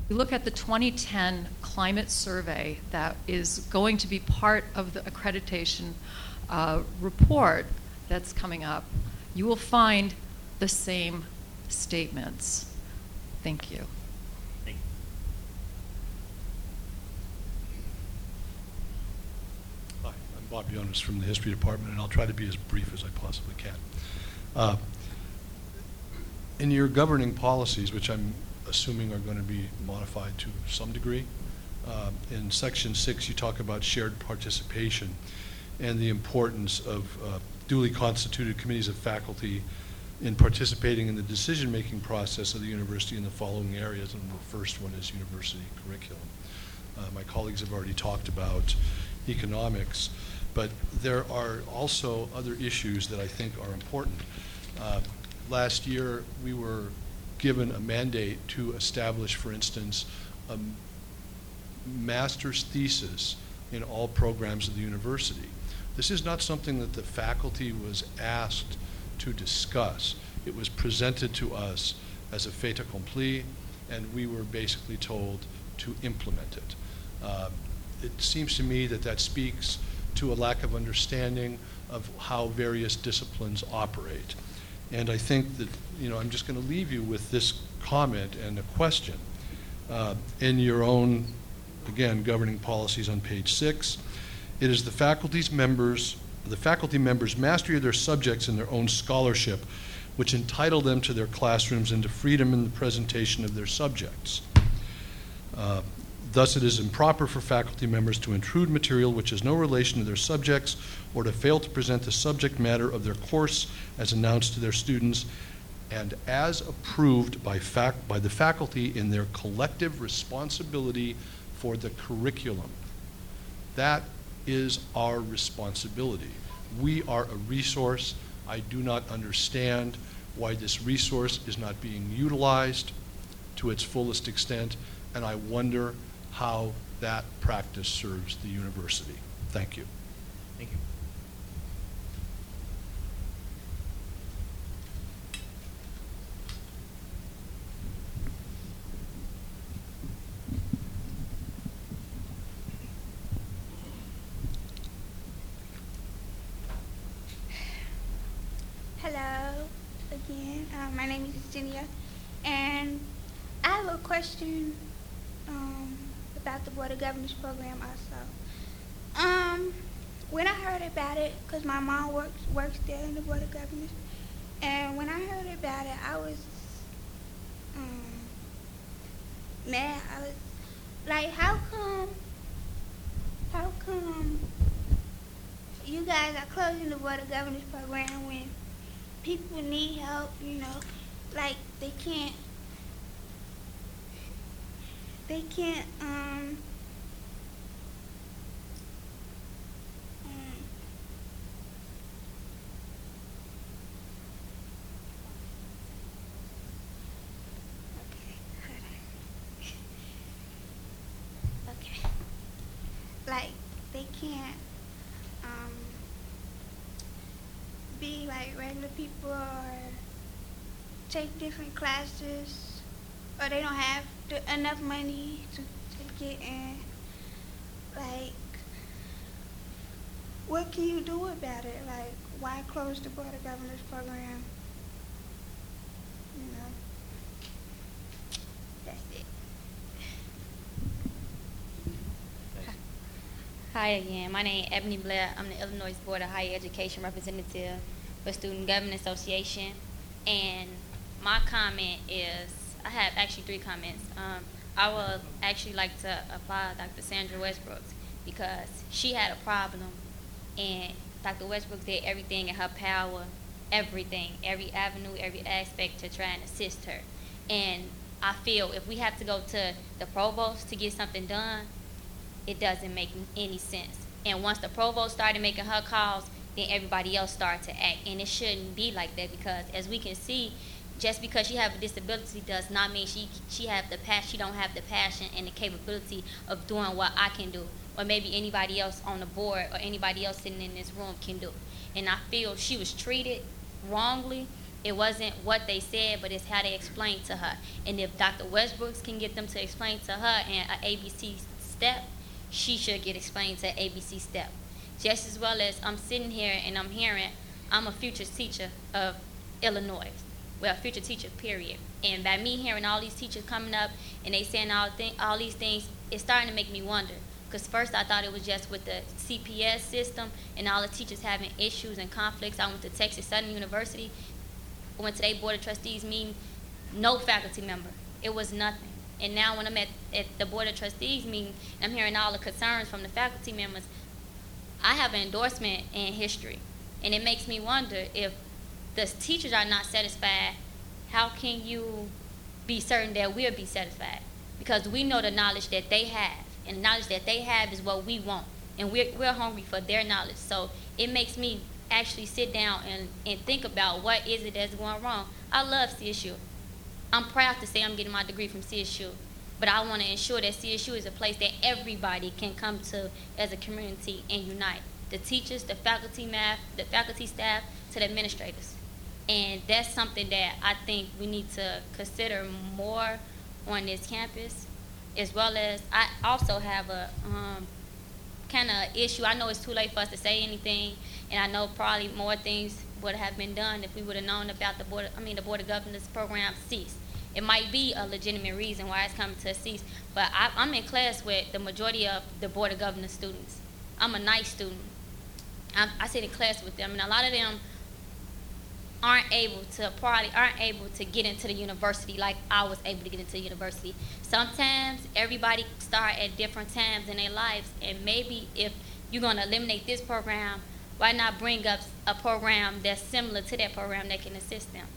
You look at the 2010 climate survey that is going to be part of the accreditation report that's coming up, you will find the same statements. Thank you. Thank you. Hi, I'm Bob Jonas from the History Department, and I'll try to be as brief as I possibly can. In your governing policies, which I'm assuming are going to be modified to some degree, in Section 6 you talk about shared participation and the importance of duly constituted committees of faculty in participating in the decision-making process of the university in the following areas, and the first one is university curriculum. My colleagues have already talked about economics, but there are also other issues that I think are important. Last year, we were given a mandate to establish, for instance, a master's thesis in all programs of the university. This is not something that the faculty was asked to discuss. It was presented to us as a fait accompli, and we were basically told to implement it. It seems to me that that speaks to a lack of understanding of how various disciplines operate. And I think that, I'm just going to leave you with this comment and a question. In your own, again, governing policies on page 6, it is the faculty members' mastery of their subjects and their own scholarship which entitle them to their classrooms and to freedom in the presentation of their subjects. Thus, it is improper for faculty members to intrude material which has no relation to their subjects or to fail to present the subject matter of their course as announced to their students and as approved by the faculty in their collective responsibility for the curriculum. That is our responsibility. We are a resource. I do not understand why this resource is not being utilized to its fullest extent, and I wonder how that practice serves the university. Thank you. Thank you. Hello again. My name is Virginia, and I have a question about the Board of Governors program also. When I heard about it, because my mom works there in the Board of Governors, and when I heard about it, I was mad. I was like, how come you guys are closing the Board of Governors program when people need help, like they can't like they can't be like regular people or take different classes, or they don't have enough money to get in. Like, what can you do about it? Like, why close the Board of Governors program? That's it. Hi again. My name is Ebony Blair. I'm the Illinois Board of Higher Education representative for Student Government Association. And my comment is, I have actually 3 comments. I would actually like to applaud Dr. Sandra Westbrook because she had a problem, and Dr. Westbrook did everything in her power, everything, every avenue, every aspect to try and assist her. And I feel if we have to go to the provost to get something done, it doesn't make any sense. And once the provost started making her calls, then everybody else started to act. And it shouldn't be like that because, as we can see, just because she have a disability does not mean she don't have the passion and the capability of doing what I can do, or maybe anybody else on the board or anybody else sitting in this room can do. And I feel she was treated wrongly It wasn't what they said, but it's how they explained to her. And if Dr. Westbrooks can get them to explain to her an ABC step, she should get explained to ABC step. Just as well as I'm sitting here and I'm hearing, I'm a future teacher of Illinois. Well, future teacher, period. And by me hearing all these teachers coming up and they saying all these things, it's starting to make me wonder. Because first I thought it was just with the CPS system and all the teachers having issues and conflicts. I went to Texas Southern University, went to their Board of Trustees meeting, no faculty member. It was nothing. And now when I'm at the Board of Trustees meeting, and I'm hearing all the concerns from the faculty members, I have an endorsement in history. And it makes me wonder, if the teachers are not satisfied, how can you be certain that we'll be satisfied? Because we know the knowledge that they have, and the knowledge that they have is what we want, and we're hungry for their knowledge. So it makes me actually sit down and think about what is it that's going wrong. I love CSU. I'm proud to say I'm getting my degree from CSU, but I want to ensure that CSU is a place that everybody can come to as a community and unite. The teachers, the faculty staff, to the administrators. And that's something that I think we need to consider more on this campus, as well as I also have a kind of issue. I know it's too late for us to say anything, and I know probably more things would have been done if we would have known about the Board of Governors program cease. It might be a legitimate reason why it's coming to a cease, but I'm in class with the majority of the Board of Governors students. I'm a nice student. I sit in class with them, and a lot of them aren't able to get into the university like I was able to get into the university. Sometimes everybody start at different times in their lives, and maybe if you're going to eliminate this program, why not bring up a program that's similar to that program that can assist them?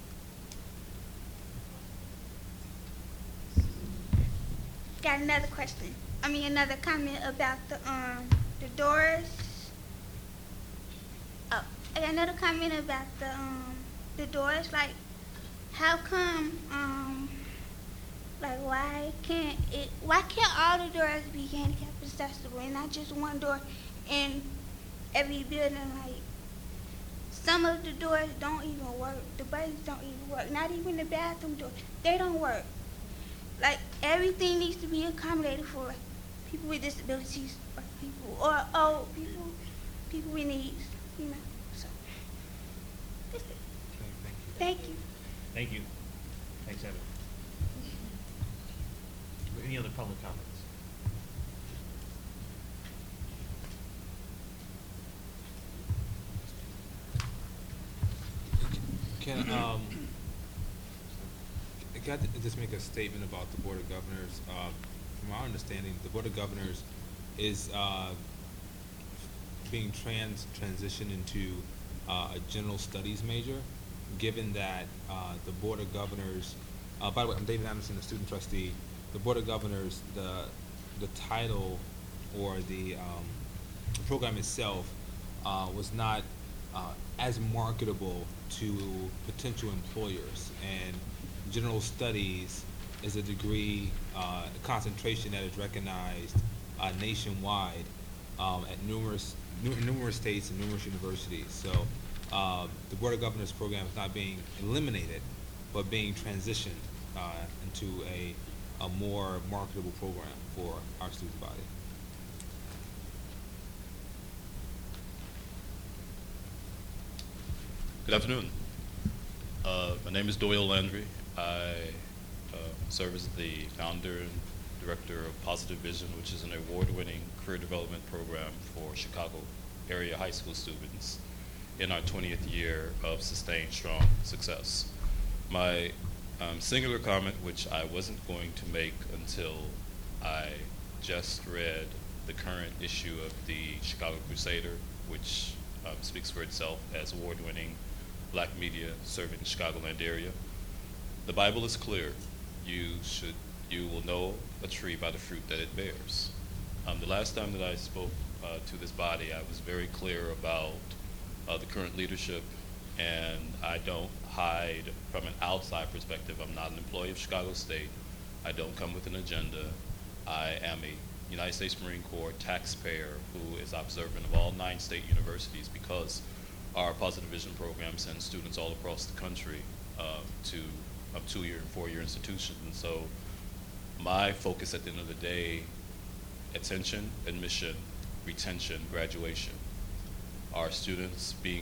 Got another question. Another comment about the doors. Oh, I got another comment about the doors. Like, how come why can't all the doors be handicap accessible and not just one door in every building? Like, some of the doors don't even work. The buttons don't even work. Not even the bathroom doors. They don't work. Like, everything needs to be accommodated for people with disabilities or old people with needs, So, that's it. Okay, Thank you. thank you. Thanks, Evan. Any other public comments? Can I just make a statement about the Board of Governors? From our understanding, the Board of Governors is being transitioned into a general studies major, given that the Board of Governors, by the way, I'm David Anderson, the student trustee. The Board of Governors, the title or the program itself was not as marketable to potential employers, and general studies is a degree, a concentration that is recognized nationwide at numerous states and numerous universities. So the Board of Governors program is not being eliminated, but being transitioned into a more marketable program for our student body. Good afternoon. My name is Doyle Landry. I serve as the founder and director of Positive Vision, which is an award-winning career development program for Chicago area high school students in our 20th year of sustained strong success. My singular comment, which I wasn't going to make until I just read the current issue of the Chicago Crusader, which speaks for itself as award-winning black media serving the Chicagoland area. The Bible is clear. You will know a tree by the fruit that it bears. The last time that I spoke to this body, I was very clear about the current leadership, and I don't hide from an outside perspective. I'm not an employee of Chicago State. I don't come with an agenda. I am a United States Marine Corps taxpayer who is observant of all 9 state universities because our Positive Vision program sends students all across the country to a 2-year and 4-year institutions. And so my focus at the end of the day, attention, admission, retention, graduation. Our students being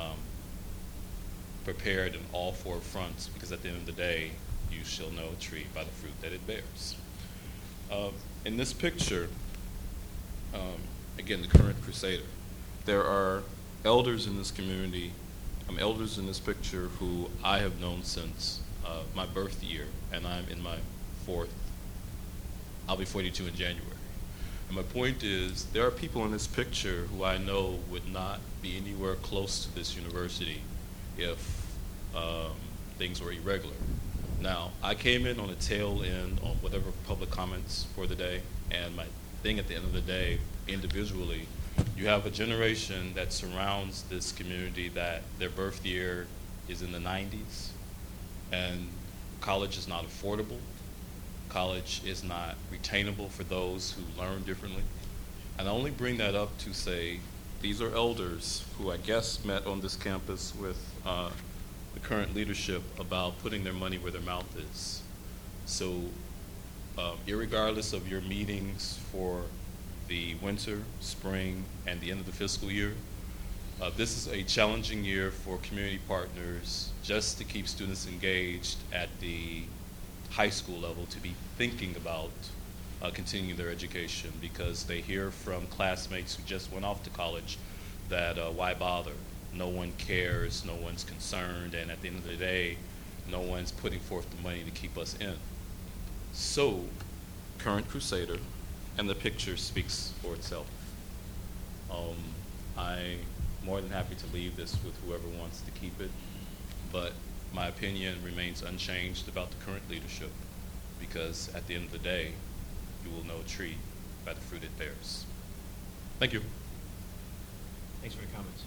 prepared in all 4 fronts, because at the end of the day, you shall know a tree by the fruit that it bears. In this picture, again, the current Crusader, there are elders in this community, elders in this picture who I have known since my birth year, and I'm in my 4th, I'll be 42 in January. And my point is, there are people in this picture who I know would not be anywhere close to this university if things were irregular. Now, I came in on a tail end on whatever public comments for the day, and my thing at the end of the day, individually, you have a generation that surrounds this community that their birth year is in the 90s, and college is not affordable. College is not retainable for those who learn differently. And I only bring that up to say these are elders who I guess met on this campus with the current leadership about putting their money where their mouth is. So irregardless of your meetings for the winter, spring, and the end of the fiscal year, this is a challenging year for community partners just to keep students engaged at the high school level, to be thinking about continuing their education, because they hear from classmates who just went off to college that why bother? No one cares, no one's concerned, and at the end of the day, no one's putting forth the money to keep us in. So, current Crusader, and the picture speaks for itself. I'm more than happy to leave this with whoever wants to keep it, but my opinion remains unchanged about the current leadership, because at the end of the day, you will know a tree by the fruit it bears. Thank you. Thanks for your comments.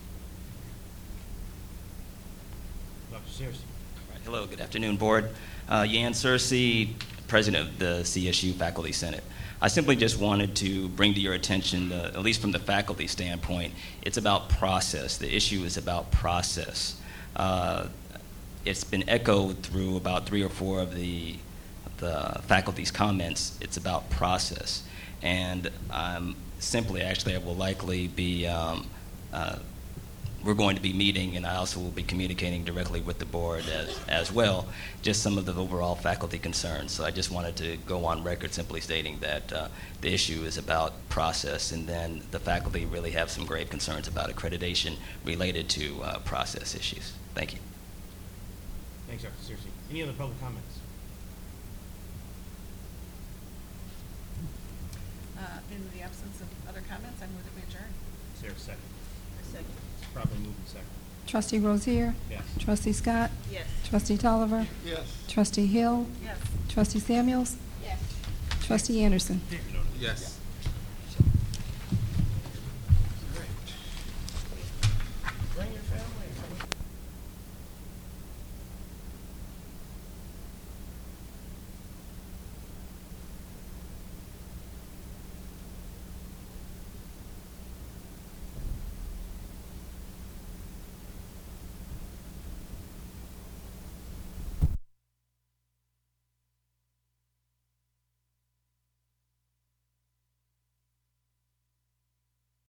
Dr. Searcy. Right. Hello, good afternoon, Board. Yan Searcy, President of the CSU Faculty Senate. I simply just wanted to bring to your attention, at least from the faculty standpoint, it's about process. The issue is about process. It's been echoed through about 3 or 4 of the faculty's comments. It's about process. And simply, actually, I will likely be, we're going to be meeting, and I also will be communicating directly with the board as well, just some of the overall faculty concerns. So I just wanted to go on record simply stating that the issue is about process, and then the faculty really have some grave concerns about accreditation related to process issues. Thank you. Thanks, Dr. Searcy. Any other public comments? In the absence of other comments, I move that we adjourn. Is there a second? Second. It's properly moved and second. Trustee Rozier? Yes. Trustee Scott? Yes. Trustee Tolliver? Yes. Trustee Hill? Yes. Trustee Samuels? Yes. Trustee Anderson? Yes.